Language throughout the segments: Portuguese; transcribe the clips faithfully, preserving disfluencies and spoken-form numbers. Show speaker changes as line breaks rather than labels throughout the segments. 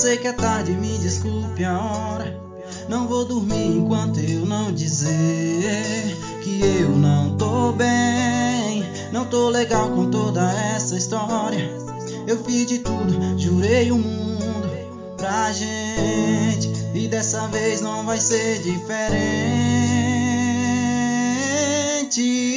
sei que é tarde, me desculpe a hora. Não vou dormir enquanto eu não dizer que eu não tô bem, não tô legal com toda essa história. Eu fiz de tudo, jurei o mundo pra gente, e dessa vez não vai ser diferente.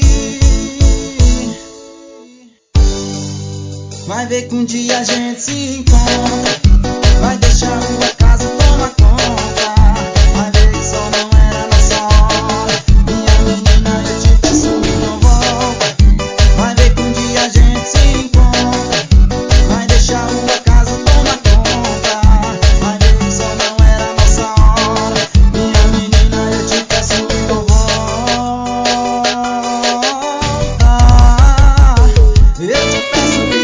Vai ver que um dia a gente se encontra, vai deixar a rua, casa tomar conta. Vai ver que só não era nossa hora. Minha menina, eu te peço e não volta. Vai ver que um dia a gente se encontra, vai deixar a rua, casa tomar conta. Vai ver que só não era nossa hora. Minha menina, eu te peço e não volta. Eu te peço e não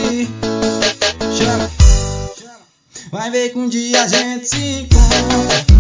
vai ver que um dia a gente se encontra.